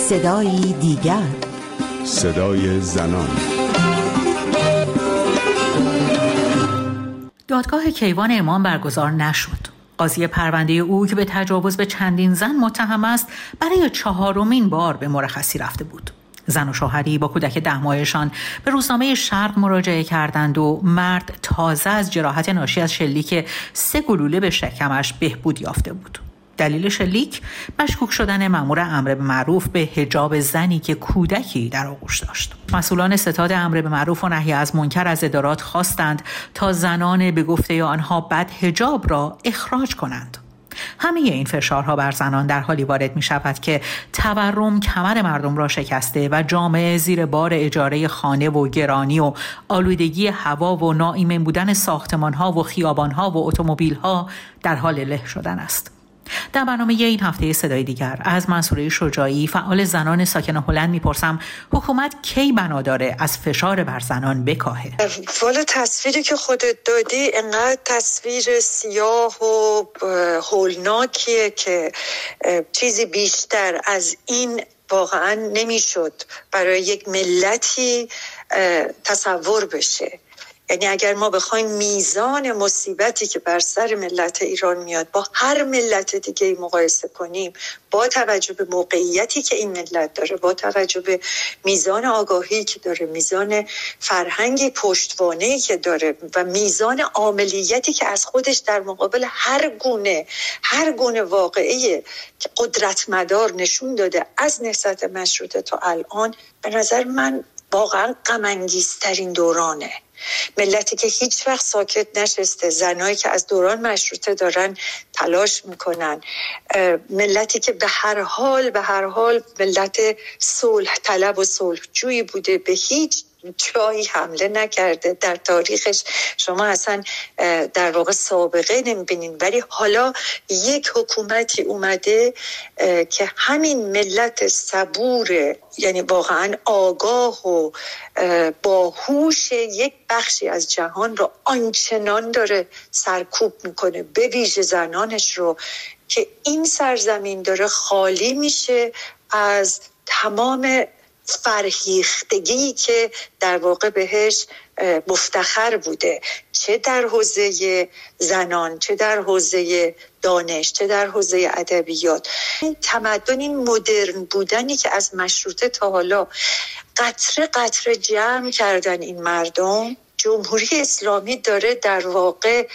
صدایی دیگر، صدای زنان. دادگاه کیوان امام برگزار نشد. قاضی پرونده او که به تجاوز به چندین زن متهم است، برای 4مین بار به مرخصی رفته بود. زن و شوهری با کودک 10 ماهشان به روزنامه شرق مراجعه کردند و مرد تازه از جراحت ناشی از شلیک 3 گلوله به شکمش بهبود یافته بود. دلیل شلیک مشکوک شدن مأمور امر به معروف به حجاب زنی که کودکی در آغوش داشت. مسئولان ستاد امر به معروف و نهی از منکر از ادارات خواستند تا زنان به گفته آنها بد حجاب را اخراج کنند. همه این فشارها بر زنان در حالی وارد می شود که تورم کمر مردم را شکسته و جامعه زیر بار اجاره خانه و گرانی و آلودگی هوا و ناایمن بودن ساختمانها و خیابانها و اتومبیلها در حال له شدن است. در برنامه این هفته صدای دیگر از منصوره شجاعی، فعال زنان ساکن هلند میپرسم حکومت کی بنا داره از فشار بر زنان بکاهه؟ والا تصویری که خودت دادی انقدر تصویر سیاه و هولناکیه که چیزی بیشتر از این واقعا نمیشد برای یک ملتی تصور بشه. یعنی اگر ما بخوایم میزان مصیبتی که بر سر ملت ایران میاد با هر ملت دیگه مقایسه کنیم، با توجه به موقعیتی که این ملت داره، با توجه به میزان آگاهی که داره، میزان فرهنگی پشتوانه‌ای که داره و میزان عاملیتی که از خودش در مقابل هر گونه واقعه که قدرتمدار نشون داده از نهضت مشروطه تا الان، به نظر من واقعا غم انگیزترین دورانه. ملتی که هیچ وقت ساکت نشسته، زنایی که از دوران مشروطه دارن تلاش میکنن، ملتی که به هر حال ملت صلح طلب و صلح جویی بوده، به هیچ جایی حمله نکرده در تاریخش. شما اصلا در واقع سابقه نمیبینین، ولی حالا یک حکومتی اومده که همین ملت صبور، یعنی واقعا آگاه و باهوش یک بخشی از جهان رو آنچنان داره سرکوب میکنه، به ویژه زنانش رو، که این سرزمین داره خالی میشه از تمام فرهیختگی که در واقع بهش مفتخر بوده، چه در حوزه زنان، چه در حوزه دانش، چه در حوزه ادبیات. این تمدن، این مدرن بودنی که از مشروطه تا حالا قطره قطره جمع کردن این مردم، جمهوری اسلامی داره در واقع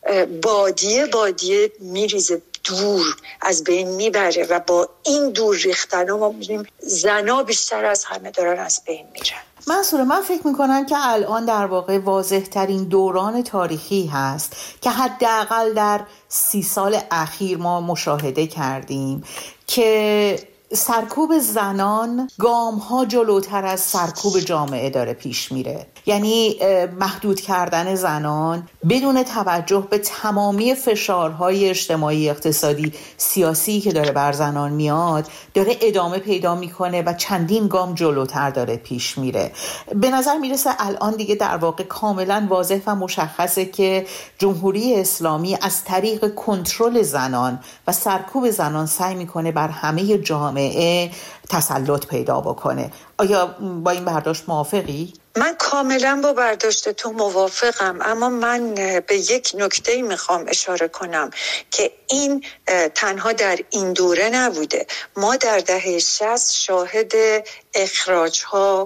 بادیه میریزه، دور از بین میبره و با این دور ریختن ما میبینیم زنا بیشتر از همه دارن از بین میرن. منصوره، من فکر میکنم که الان در واقع واضح ترین دوران تاریخی هست که حداقل در 30 سال اخیر ما مشاهده کردیم که سرکوب زنان گام‌ها جلوتر از سرکوب جامعه داره پیش میره. یعنی محدود کردن زنان بدون توجه به تمامی فشارهای اجتماعی، اقتصادی، سیاسی که داره بر زنان میاد، داره ادامه پیدا میکنه و چندین گام جلوتر داره پیش میره. به نظر میرسه الان دیگه در واقع کاملا واضح و مشخصه که جمهوری اسلامی از طریق کنترل زنان و سرکوب زنان سعی میکنه بر همه جامعه تسلط پیدا بکنه. آیا با این برداشت موافقی؟ من کاملا با برداشت تو موافقم، اما من به یک نکته میخوام اشاره کنم که این تنها در این دوره نبوده. ما در دهه 60 شاهد اخراج‌ها،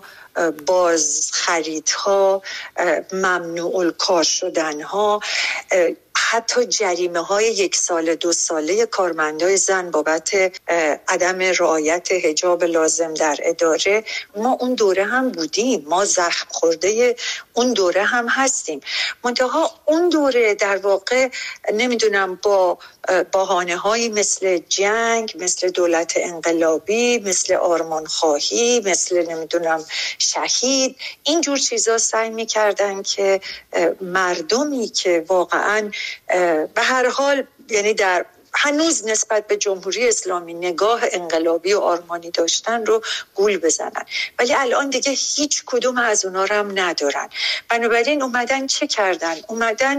بازخریدها، ممنوع الکار شدنها، حتی جریمه های 1 ساله 2 ساله کارمندای زن بابت عدم رعایت حجاب لازم در اداره، ما اون دوره هم بودیم، ما زخم خورده اون دوره هم هستیم. منتها اون دوره در واقع نمیدونم با بهانه‌هایی مثل جنگ، مثل دولت انقلابی، مثل آرمانخواهی، مثل نمیدونم شهید، اینجور چیزا سعی می‌کردن که مردمی که واقعاً به هر حال یعنی در هنوز نسبت به جمهوری اسلامی نگاه انقلابی و آرمانی داشتن رو گول بزنن، ولی الان دیگه هیچ کدوم از اونا رو هم ندارن. بنابراین اومدن چه کردن؟ اومدن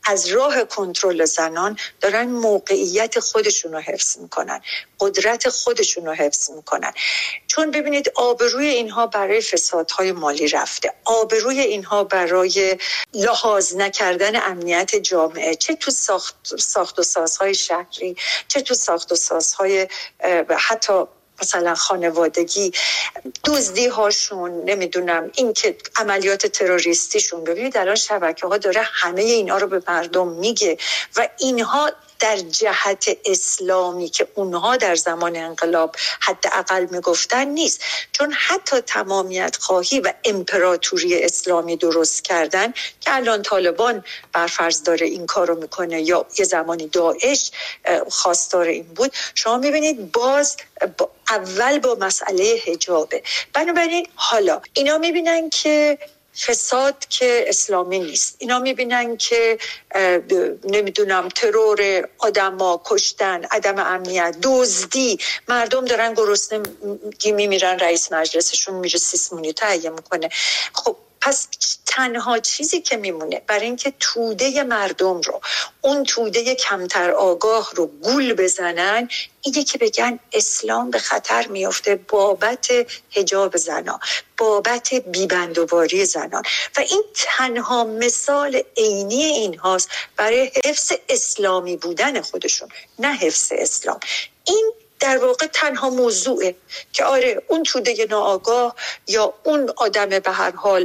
از راه کنترل زنان دارن موقعیت خودشون رو حفظ میکنن، قدرت خودشون رو حفظ میکنن. چون ببینید آبروی اینها برای فسادهای مالی رفته، آبروی اینها برای لحاظ نکردن امنیت جامعه، چه تو ساخت و سازهای شهری، چه تو ساخت و سازهای حتی مثلا خانوادگی، دزدی هاشون، نمیدونم این که عملیات تروریستیشون. ببینید الان شبکه ها داره همه اینا رو به مردم میگه و اینها در جهت اسلامی که اونها در زمان انقلاب حداقل میگفتن نیست. چون حتی تمامیت خواهی و امپراتوری اسلامی درست کردن که الان طالبان برفرض داره این کارو میکنه یا یه زمانی داعش خواستار این بود، شما میبینید باز اول با مسئله حجابه. بنابراین حالا اینا میبینن که فساد که اسلامی نیست، اینا میبینن که نمیدونم ترور، آدما کشتن، عدم امنیت، دزدی، مردم دارن گرسنه میمیرن، رئیس مجلسشون میره سیسمونی تهیه میکنه. خب پس تنها چیزی که میمونه برای اینکه توده مردم رو، اون توده کمتر آگاه رو گول بزنن، اینه که بگن اسلام به خطر میفته بابت حجاب زنا، بابت بیبندوباری زنان. و این تنها مثال عینی این هاست برای حفظ اسلامی بودن خودشون، نه حفظ اسلام. این در واقع تنها موضوعه که آره اون توده ناآگاه یا اون آدم به هر حال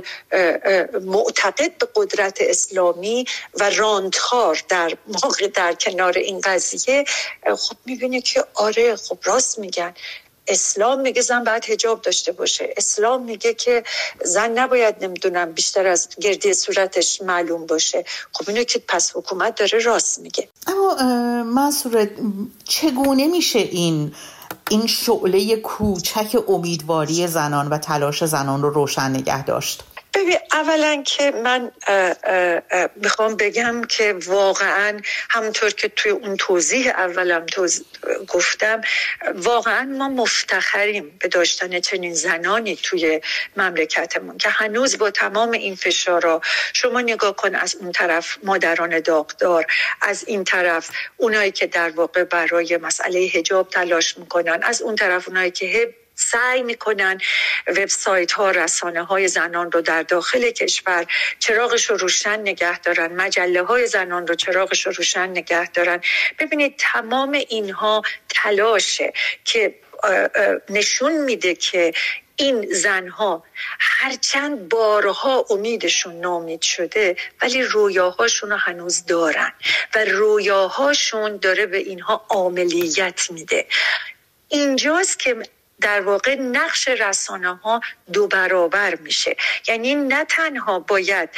معتقد به قدرت اسلامی و راندخار در کنار این قضیه خب میبینه که آره خب راست میگن، اسلام میگه زن باید حجاب داشته باشه، اسلام میگه که زن نباید نمیدونم بیشتر از گردی صورتش معلوم باشه. خب اینو که پس حکومت داره راست میگه. اما منصور، چگونه میشه این شعله کوچک امیدواری زنان و تلاش زنان رو روشن نگه داشت؟ ببین اولا که من میخوام بگم که واقعا همونطور که توی اون توضیح اولم گفتم، واقعا ما مفتخریم به داشتن چنین زنانی توی مملکتمون که هنوز با تمام این فشارا، شما نگاه کن از اون طرف مادران داغدار، از این طرف اونایی که در واقع برای مسئله حجاب تلاش میکنن، از اون طرف اونایی که سعی میکنن وبسایت ها، رسانه های زنان رو در داخل کشور چراغش رو روشن نگه دارن، مجله های زنان رو چراغش رو روشن نگه دارن. ببینید تمام اینها تلاشه که نشون میده که این زنها هرچند بارها امیدشون ناامید شده ولی رویاهاشون رو هنوز دارن و رویاهاشون داره به اینها عملیات میده. اینجاست که در واقع نقش رسانه ها 2 برابر میشه. یعنی نه تنها باید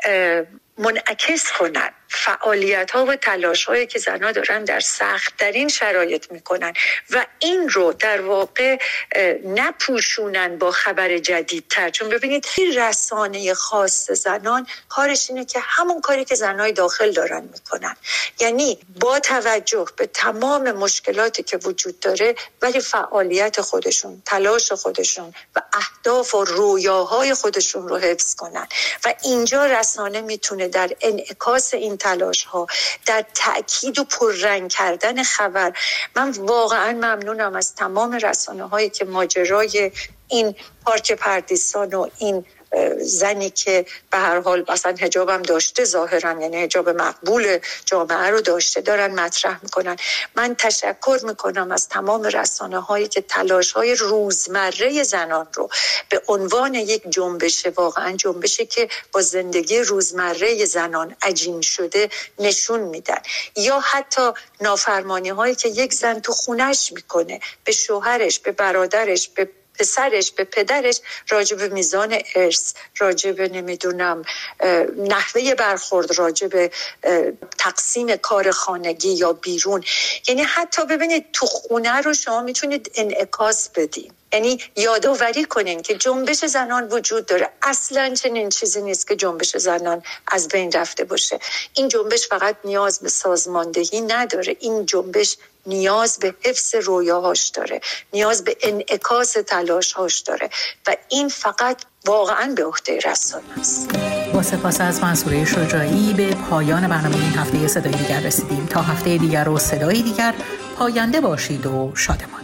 منعکس کنن فعالیت ها و تلاش هایی که زنها دارن در سخت ترین شرایط میکنن و این رو در واقع نپوشونن با خبر جدیدتر. چون ببینید این رسانه خاص زنان کارش اینه که همون کاری که زنهای داخل دارن میکنن، یعنی با توجه به تمام مشکلاتی که وجود داره ولی فعالیت خودشون، تلاش خودشون و اهداف و رویاهای خودشون رو حفظ کنن. و اینجا رسانه میتونه در انعکاس این تلاش ها، در تأکید و پررنگ کردن خبر. من واقعا ممنونم از تمام رسانه هایی که ماجرای این پارک پردیسان و این زنی که به هر حال مثلا حجابم داشته ظاهرا، یعنی حجاب مقبول جامعه رو داشته، دارن مطرح میکنن. من تشکر میکنم از تمام رسانه هایی که تلاش های روزمره زنان رو به عنوان یک جنبش، واقعا جنبشی که با زندگی روزمره زنان عجین شده نشون میدن. یا حتی نافرمانی هایی که یک زن تو خونش میکنه به شوهرش، به برادرش، به پسرش، به پدرش، راجع به میزان ارث، راجع به نمیدونم نحوه برخورد، راجع به تقسیم کار خانگی یا بیرون. یعنی حتی ببینید تو خونه رو شما میتونید انعکاس بدین. یعنی یادآوری کنین که جنبش زنان وجود داره. اصلا چنین چیزی نیست که جنبش زنان از بین رفته باشه. این جنبش فقط نیاز به سازماندهی نداره، این جنبش نیاز به حفظ رویاهاش داره، نیاز به انعکاس تلاشهاش داره و این فقط واقعا به عهده رسانه است. با سپاس از منصوره شجاعی به پایان برنامه این هفته صدای دیگر رسیدیم. تا هفته دیگر و صدای دیگر، پاینده باشید و شادمان.